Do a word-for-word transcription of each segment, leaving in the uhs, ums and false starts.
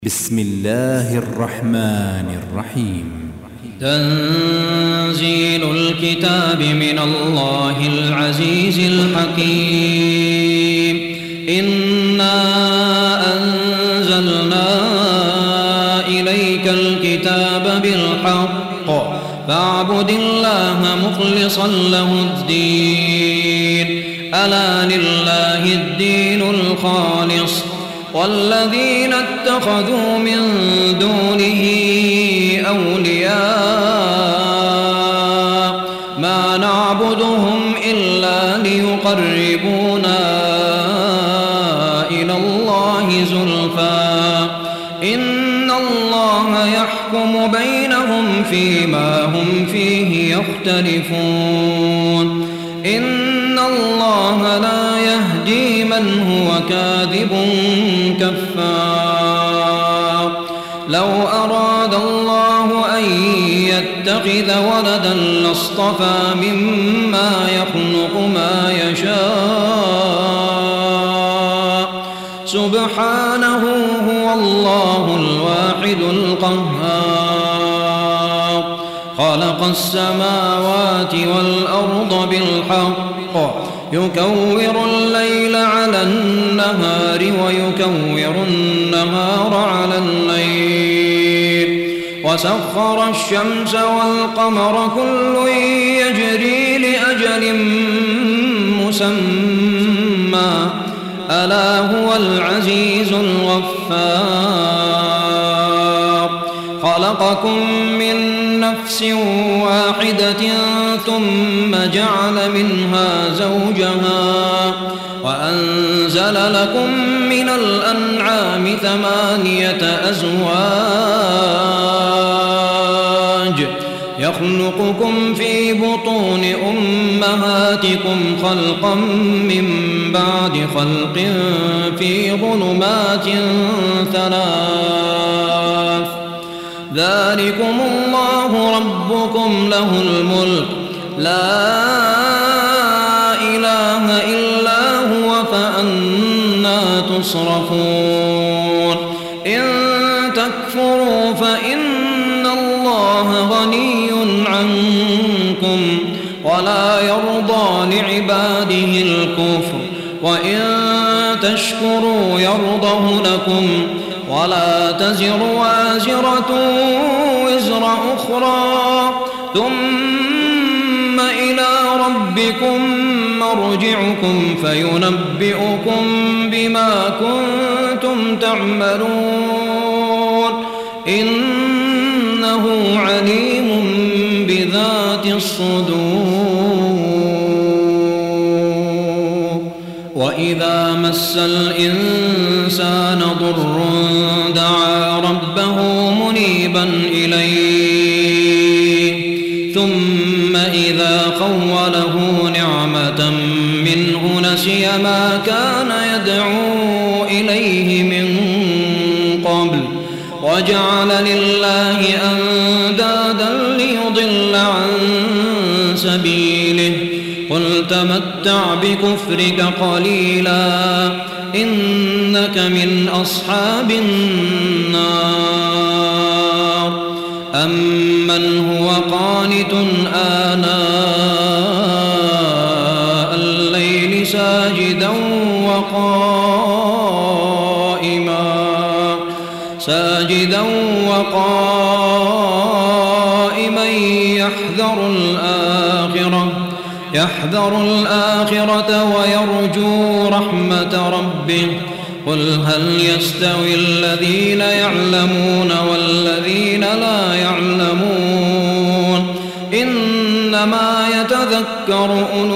بسم الله الرحمن الرحيم. تنزيل الكتاب من الله العزيز الحكيم. إنا أنزلنا إليك الكتاب بالحق فاعبد الله مخلصا له الدين. ألا لله الدين الخالص والذين اتخذوا من دونه أولياء ما نعبدهم إلا ليقربونا إلى الله زلفى إن الله يحكم بينهم فيما هم فيه يختلفون. إن الله لا يهدي من هو كاذب كفار. لو أراد الله أن يتخذ ولدا لاصطفى مما يخلق ما يشاء سبحانه هو الله الواحد القهار. خلق السماوات والأرض بالحق يكور الليل على النهار ويكور النهار على الليل وسخر الشمس والقمر كل يجري لأجل مسمى ألا هو العزيز الغفار. خلقكم من نفس واحدة ثم جعل منها زوجها وأنزل لكم من الأنعام ثمانية أزواج يخلقكم في بطون أمهاتكم خلقا من بعد خلق في ظلمات ثلاث ذلكم الله ربكم له الملك لا إله إلا هو فأنى تصرفون. إن تكفروا فإن الله غني عنكم ولا يرضى لعباده الكفر وإن تشكروا يرضه لكم ولا تزر وازرة وزر أخرى ثم إلى ربكم مرجعكم فينبئكم بما كنتم تعملون إنه عليم بذات الصدور. وإذا مس الإنسان ضر دعا ربه منيبا إليه ثم إذا خوله نعمة منه نسي ما كان يدعو إليه من قبل وجعل لله أندادا ليضل عن سبيله. قل تمتع بكفرك قليلا إنك من أصحاب النار. أمن هو قانت آناء الليل ساجدا وقائما ساجدا وقائما يحذر الآخرة يحذر الآخرة ويرجو رحمة ربه. قل هل يستوي الذين يعلمون والذين لا يعلمون إنما يتذكر أولو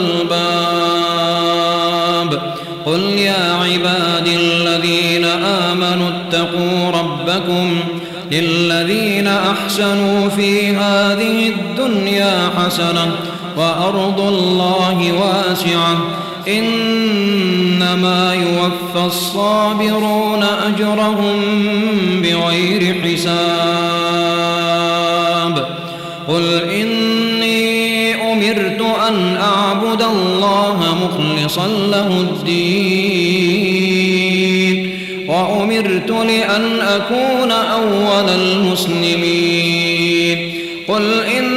الألباب. قل يا عبادي الذين آمنوا اتقوا ربكم للذين أحسنوا في هذه الدنيا حسنة وأرض الله واسعة إنما يوفى الصابرون أجرهم بغير حساب. قل إني أمرت أن أعبد الله مخلصا له الدين وأمرت أمرت لأن أكون أول المسلمين قل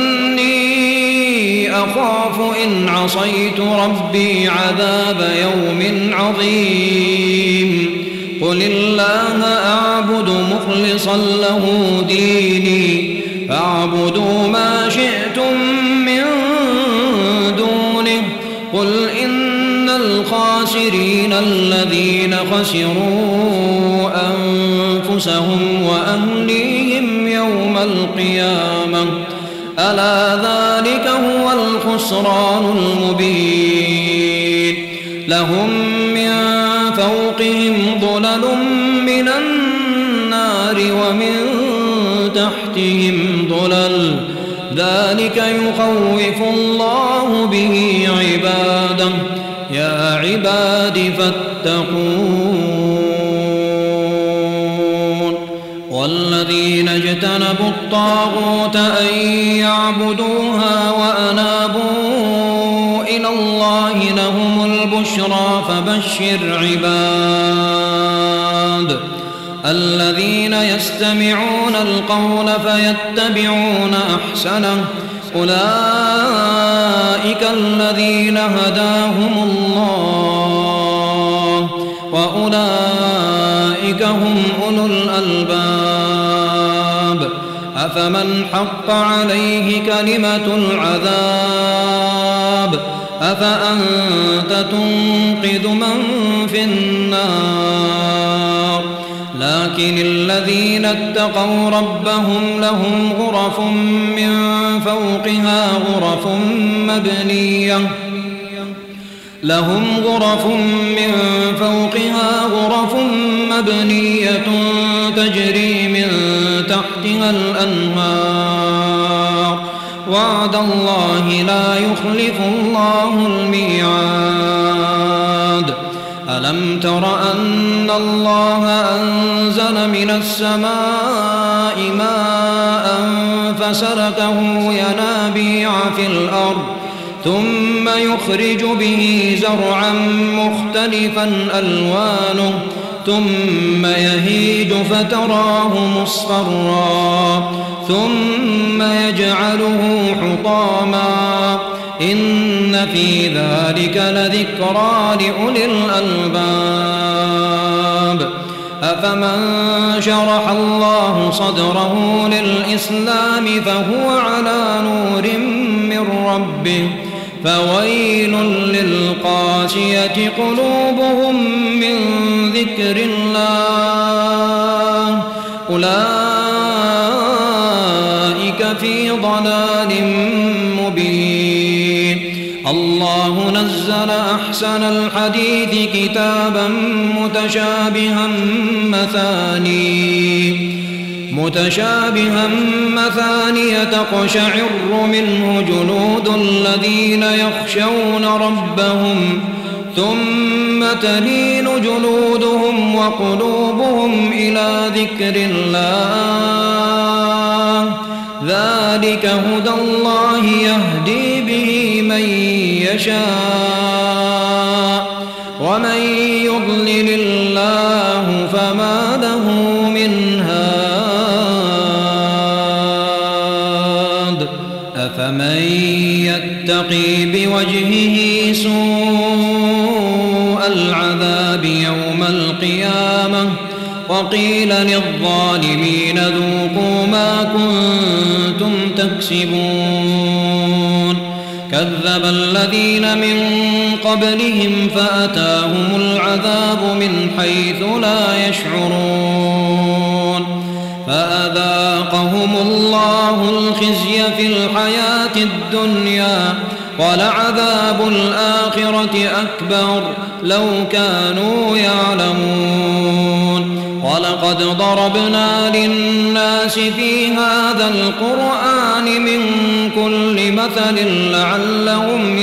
إني أخاف إن عصيت ربي عذاب يوم عظيم قل الله أعبد مخلصا له ديني فاعبدوا ما شئتم من دونه قل إن الخاسرين الذين خسروا أنفسهم وأهليهم يوم القيامة ألا ذلك هو الخسران المبين لهم من فوقهم ظلل من النار ومن تحتهم ظلل ذلك يخوف الله به عباده يا عباد فاتقون والذين اجتنبوا الطاغوت أن يعبدوها وأنابوا إلى الله لهم البشرى فبشر عباد الذين يستمعون القول فيتبعون أحسنه أولئك الذين هداهم الله وأولئك هم أولو الألباب أفمن حق عليه كلمة العذاب أفأنت تنقذ من في النار لكن الذين اتقوا ربهم لهم غرف من فوقها غرف مبنية لهم غرف من فوقها غرف مبنية تجري من تحتها الأنهار وعد الله لا يخلف الله الميعاد ألم تر أن الله أنزل من السماء ماء فسلكه ينابيع في الأرض ثم يخرج به زرعا مختلفا ألوانه ثم يهيج فتراه مصفرا ثم يجعله حطاما إن في ذلك لذكرى لأولي الألباب أفمن شرح الله صدره للإسلام فهو على نور من ربه فويل للقاسية قلوبهم من ذكر الله أولئك في ضلال مبين الله نزل أحسن الحديث كتابا متشابها مثاني متشابها مثانية تقشعر منه جلود الذين يخشون ربهم ثم تلين جلودهم وقلوبهم إلى ذكر الله ذلك هدى الله يهدي به من يشاء ومن يضلل الله فما له من هاد أفمن يتقي بوجهه سوء العذاب يوم القيامة وقيل للظالمين ذوقوا ما كنتم تكسبون كذب الذين من قبلهم فأتاهم العذاب من حيث لا يشعرون فأذاقهم الله الخزي في الحياة الدنيا ولعذاب الآخرة أكبر لو كانوا يعلمون ولقد ضربنا للناس في هذا القرآن من كل مثل لعلهم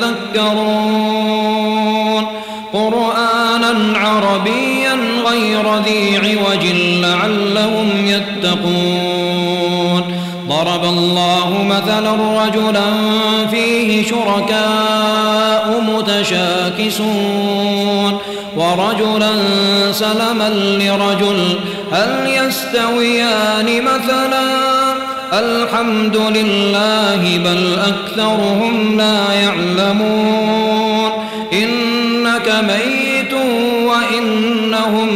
يتذكرون قرآنا عربيا غير ذي عوج لعلهم يتقون ضرب الله مثلا رجلا فيه شركاء متشاكسون ورجلا سلما لرجل هل يستويان مثلا الحمد لله بل أكثرهم لا يعلمون إنك ميت وإنهم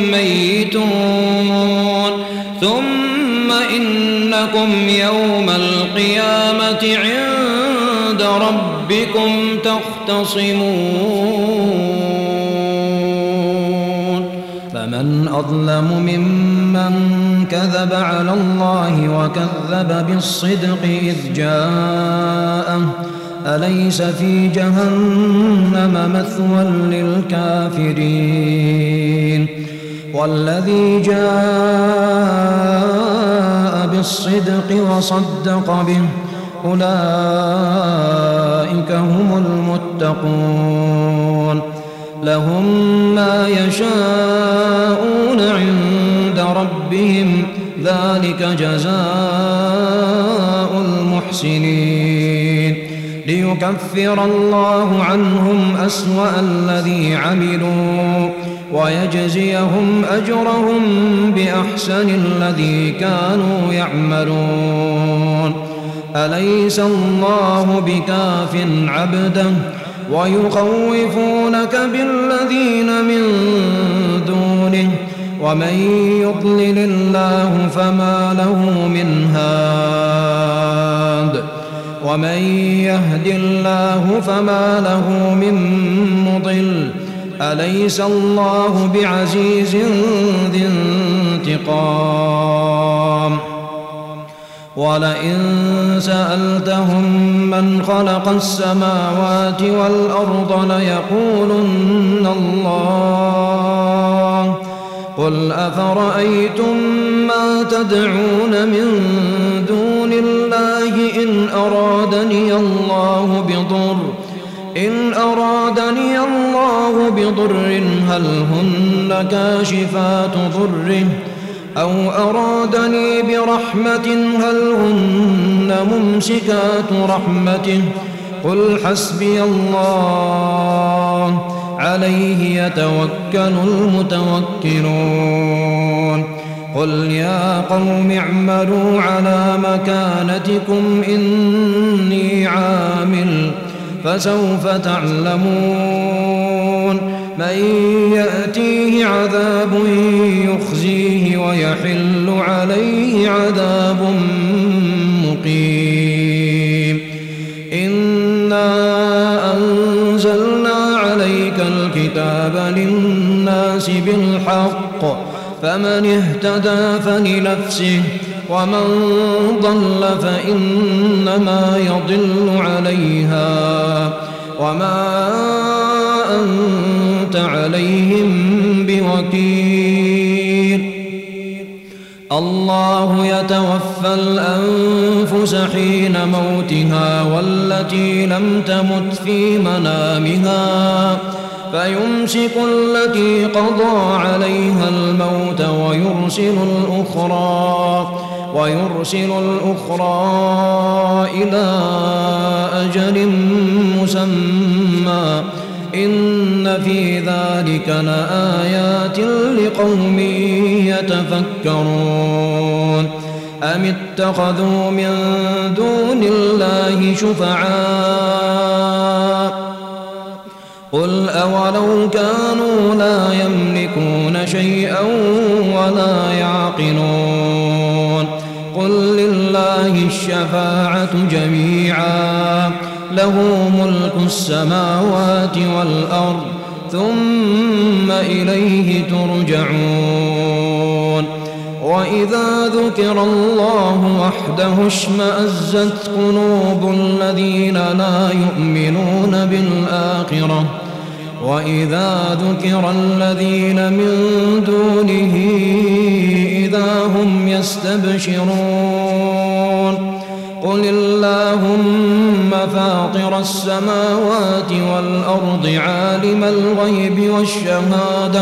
ميتون ثم إنكم يوم القيامة عند ربكم تختصمون فمن أظلم ممن كذب على الله وكذب بالصدق إذ جاءه أليس في جهنم مثوى للكافرين والذي جاء بالصدق وصدق به أولئك هم المتقون لهم ما يشاءون عند ربهم ذلك جزاء المحسنين ليكفر الله عنهم أسوأ الذي عملوا ويجزيهم أجرهم بأحسن الذي كانوا يعملون أليس الله بكاف عبده ويخوفونك بالذين من دونه ومن يضلل الله فما له من هاد ومن يهد الله فما له من مضل أليس الله بعزيز ذي انتقام ولئن سألتهم من خلق السماوات والأرض ليقولن الله قل أفرأيتم ما تدعون من دون الله إن أرادني الله بضر إن أرادني الله بضر هل هن كاشفات ضره أو أرادني برحمة هل هن ممسكات رحمته قل حسبي الله عليه يتوكل المتوكلون قل يا قوم اعملوا على مكانتكم إني عامل فسوف تعلمون من يأتيه عذاب يخزيه ويحل عليه عذاب مقيم إنا أنزلنا عليك الكتاب للناس بالحق فمن اهتدى فلنفسه ومن ضل فإنما يضل عليها وما أنت عليهم بوكيل الله يتوفى الأنفس حين موتها والتي لم تمت في منامها فيمسك التي قضى عليها الموت ويرسل الأخرى ويرسل الأخرى إلى أجل مسمى إن في ذلك لآيات لقوم يتفكرون أم اتخذوا من دون الله شفعاء قل أولو كانوا لا يملكون شيئا ولا يعقلون قل لله الشفاعة جميعا له ملك السماوات والأرض ثم إليه ترجعون وإذا ذكر الله وحده اشمأزت قلوب الذين لا يؤمنون بالآخرة وإذا ذكر الذين من دونه إذا هم يستبشرون قل اللهم فاطر السماوات والأرض عالم الغيب والشهادة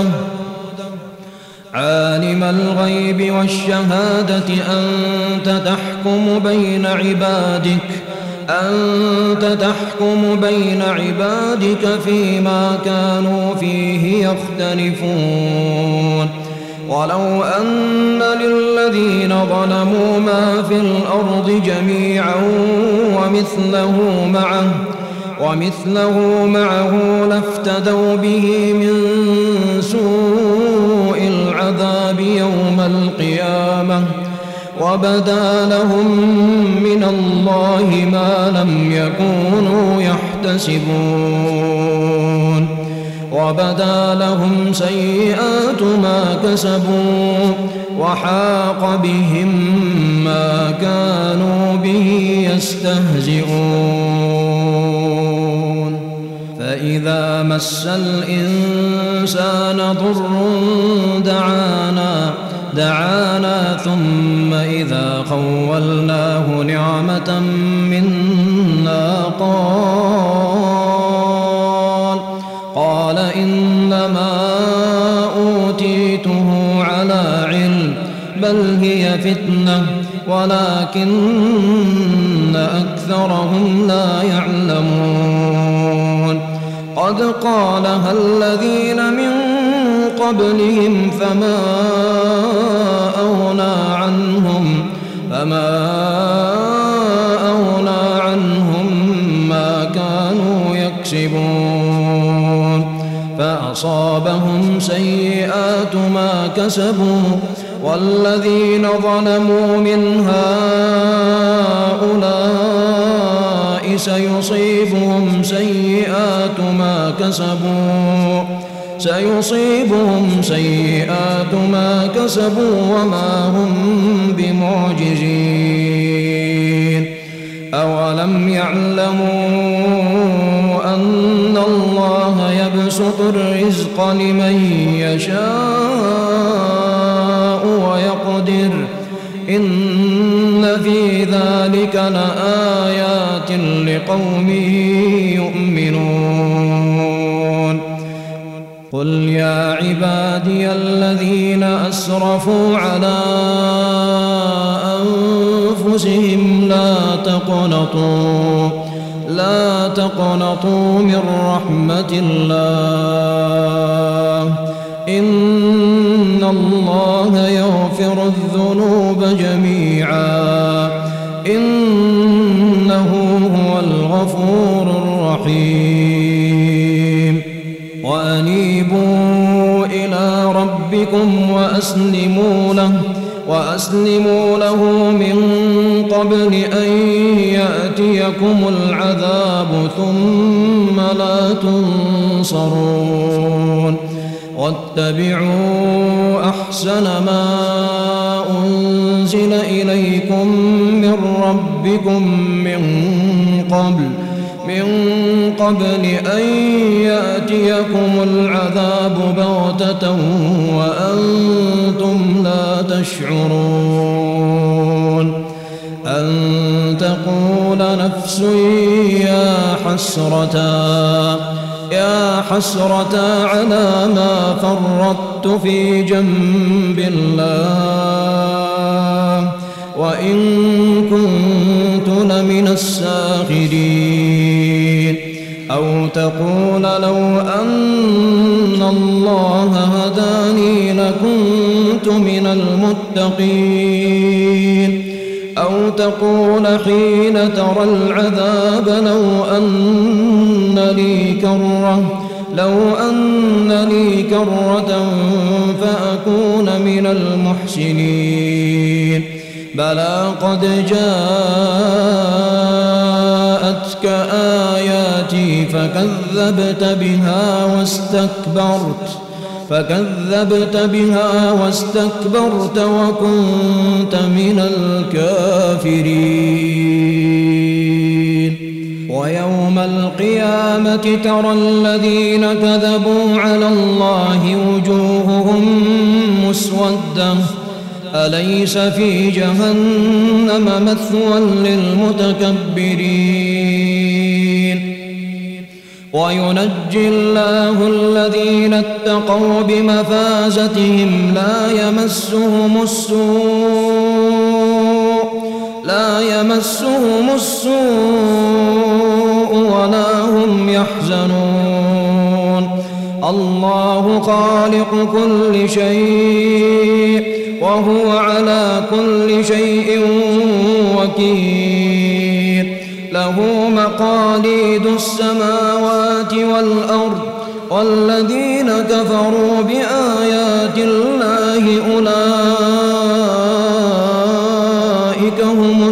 عالم الغيب والشهادة أنت تحكم بين عبادك أنت تحكم بين عبادك فيما كانوا فيه يختلفون ولو أن للذين ظلموا ما في الأرض جميعا ومثله معه ومثله معه لافتدوا به من سوء العذاب يوم القيامة وبدا لهم من الله ما لم يكونوا يحتسبون وبدا لهم سيئات ما كسبوا وحاق بهم ما كانوا به يستهزئون فإذا مس الإنسان ضر دعانا دعانا ثم إذا خولناه نعمة منا قال قال إنما أوتيته على علم بل هي فتنة ولكن أكثرهم لا يعلمون قد قالها الذين من قبلهم فما أغنى عنهم فما أغنى عنهم ما كانوا يكسبون فأصابهم سيئات ما كسبوا والذين ظلموا من هؤلاء سيصيبهم سيئات ما كسبوا سيصيبهم سيئات ما كسبوا وما هم بمعجزين أولم يعلموا أن الله يبسط الرزق لمن يشاء ويقدر إن في ذلك لآيات لقوم يؤمنون قل يا عبادي الذين أسرفوا على أنفسهم لا تقنطوا لا تقنطوا من رحمة الله إن الله يغفر الذنوب جميعا إنه هو الغفور الرحيم وأنيبوا إلى ربكم وأسلموا له وأسلموا له من قبل أن يأتيكم العذاب ثم لا تنصرون واتبعوا أحسن ما أنزل إليكم من ربكم من قبل من قبل أن يأتيكم العذاب بغتة وأنتم لا تشعرون أن تقول نفس يا حسرتا يا حسرتا على ما فرطت في جنب الله وإن كنت لمن الساخرين أو تقول لو أن الله هداني لكنت من المتقين أو تقول حين ترى العذاب لو أن لي كرة لو أن لي كرة فأكون من المحسنين بلى قد جاءتك آياتي فكذبت بها واستكبرت فكذبت بها واستكبرت وكنت من الكافرين ويوم القيامة ترى الذين كذبوا على الله وجوههم مسودة أليس في جهنم مثوى للمتكبرين وينجي الله الذين اتقوا بمفازتهم لا يمسهم السوء لا يمسهم السوء ولا هم يحزنون الله خالق كل شيء وهو على كل شيء وكيل له مقاليد السماوات والأرض والذين كفروا بآيات الله أولئك هم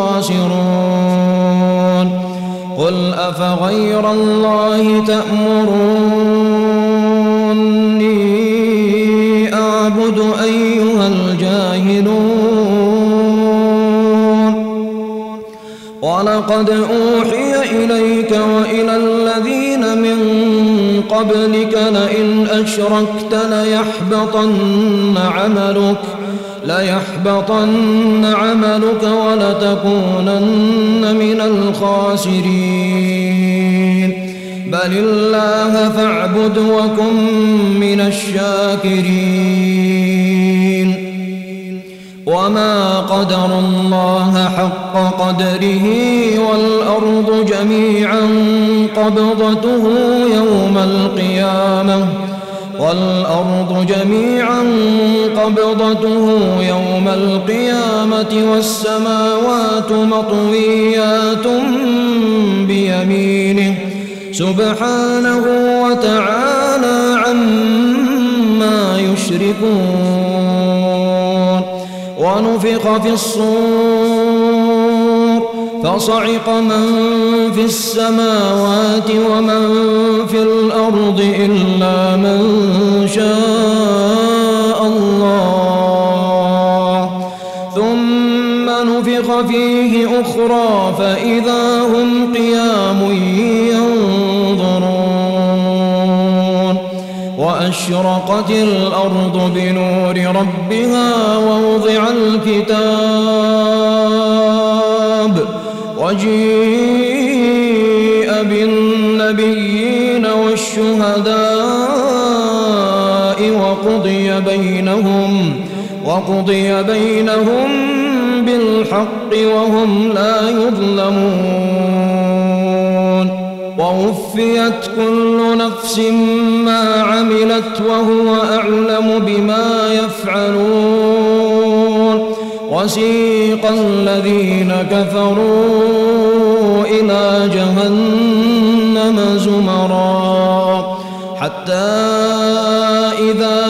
الخاسرون قل أفغير الله تأمروني أعبد أيها الجاهلون ولقد أوحي إليك وإلى الذين من قبلك لئن أشركت ليحبطن عملك ليحبطن عملك ولتكونن من الخاسرين بل الله فاعبد وكن من الشاكرين وما قدر الله حق قدره والأرض جميعا قبضته يوم القيامة والأرض جميعا قبضته يوم القيامة والسماوات مطويات بيمينه سبحانه وتعالى عما يشركون ونفخ في الصور فصعق من في السماوات ومن في الأرض إلا من شاء الله ثم نفخ فيه أخرى فإذا هم قيام ينظرون وأشرقت الأرض بنور ربها ووضع الكتاب وجيء بالنبيين والشهداء وقضي بينهم وقضي بينهم بالحق وهم لا يظلمون ووفيت كل نفس ما عملت وهو أعلم بما يفعلون وسيق الذين كفروا إلى جهنم زمرا حتى إذا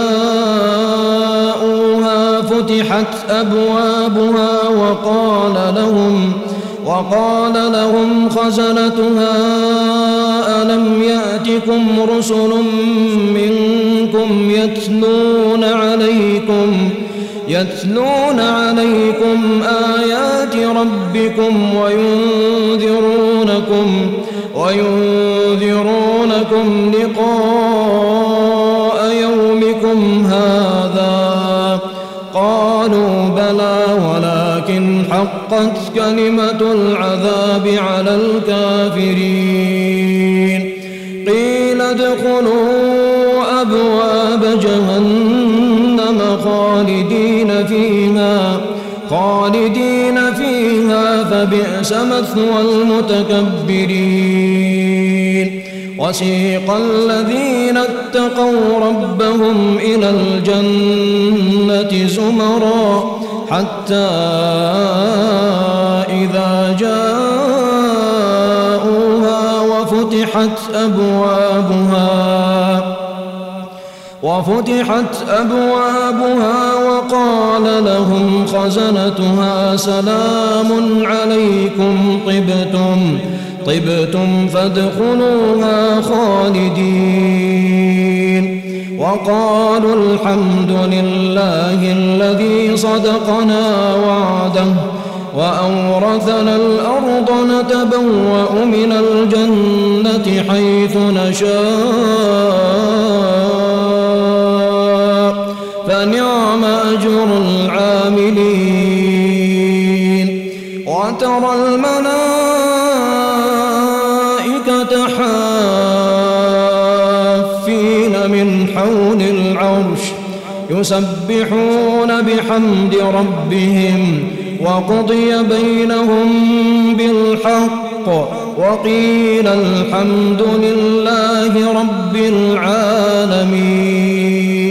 جاءوها فتحت أبوابها وقال لهم وقال لهم خزنتها ألم يأتكم رسل منكم يتلون عليكم يتلون عليكم آيات ربكم وينذرونكم وينذرونكم لقاء يومكم هذا قالوا بلى ولكن حقت كلمة العذاب على الكافرين قيل ادخلوا أبواب جهنم خالدين فيها خالدين فيها فبئس مثوى المتكبرين وسيق الذين اتقوا ربهم إلى الجنة زمرا حتى إذا جاءوها وفتحت أبوابها وفتحت أبوابها وقال لهم خزنتها سلام عليكم طبتم طبتم فادخلوها خالدين وقالوا الحمد لله الذي صدقنا وعده وأورثنا الأرض نتبوأ من الجنة حيث نشاء فنعم أجر العاملين وترى الملائكة حافين من حول العرش يسبحون بحمد ربهم وقضي بينهم بالحق وقيل الحمد لله رب العالمين.